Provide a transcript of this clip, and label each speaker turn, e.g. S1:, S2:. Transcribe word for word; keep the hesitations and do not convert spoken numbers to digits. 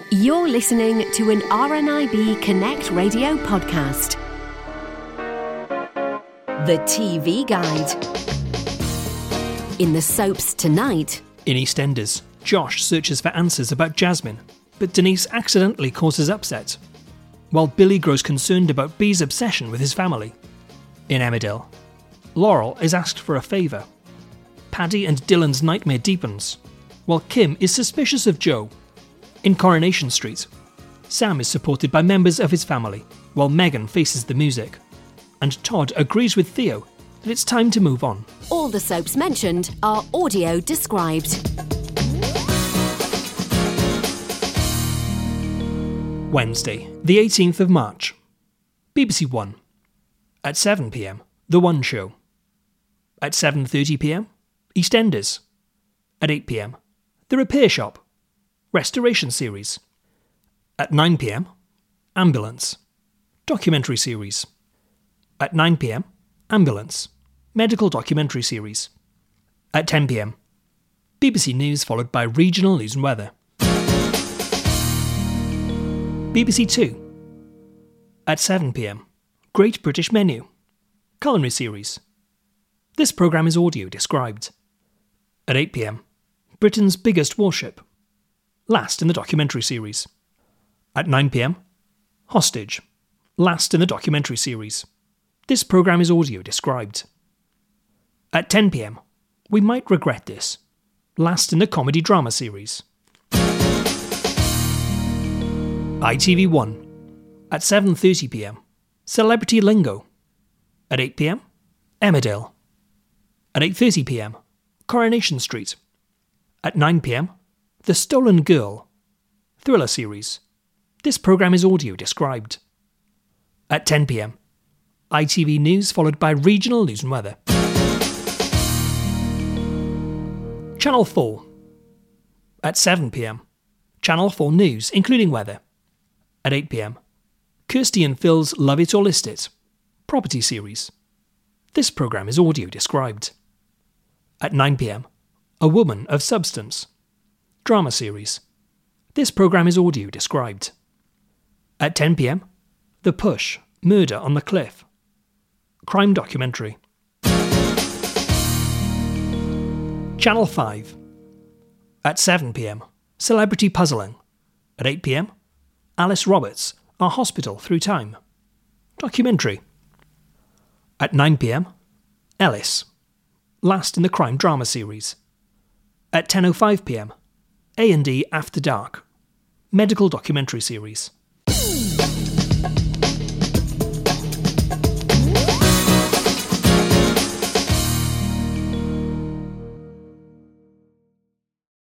S1: You're listening to an R N I B Connect radio podcast. The T V Guide. In the soaps tonight.
S2: In EastEnders, Josh searches for answers about Jasmine, but Denise accidentally causes upset, while Billy grows concerned about Bee's obsession with his family. In Emmerdale, Laurel is asked for a favour. Paddy and Dylan's nightmare deepens, while Kim is suspicious of Joe. In Coronation Street, Sam is supported by members of his family, while Megan faces the music. And Todd agrees with Theo that it's time to move on.
S1: All the soaps mentioned are audio described.
S2: Wednesday, the eighteenth of March. B B C One. At seven p m, The One Show. At seven thirty p m, EastEnders. At eight p m, The Repair Shop. Restoration series. At nine p m, Ambulance. Documentary series. At nine p m, Ambulance. Medical documentary series. At ten p m, B B C News followed by regional news and weather. B B C Two. At seven p m, Great British Menu. Culinary series. This programme is audio described. At eight p m, Britain's Biggest Warship. Last in the documentary series. At nine p m, Hostage. Last in the documentary series. This programme is audio described. At ten p m, We Might Regret This. Last in the comedy drama series. I T V One. At seven thirty p m, Celebrity Lingo. At eight p m, Emmerdale. At eight thirty p m, Coronation Street. At nine p m, The Stolen Girl. Thriller series. This programme is audio described. At ten p m, I T V News followed by regional news and weather. Channel four. At seven p m, Channel four News, including weather. At eight p m, Kirsty and Phil's Love It or List It. Property series. This programme is audio described. At nine p m, A Woman of Substance. Drama series. This programme is audio described. At ten p m, The Push, Murder on the Cliff. Crime documentary. Channel five. At seven p m, Celebrity Puzzling. At eight p m, Alice Roberts, Our Hospital Through Time. Documentary. At nine p m, Ellis. Last in the crime drama series. At ten oh five p m, A and E After Dark. Medical documentary series.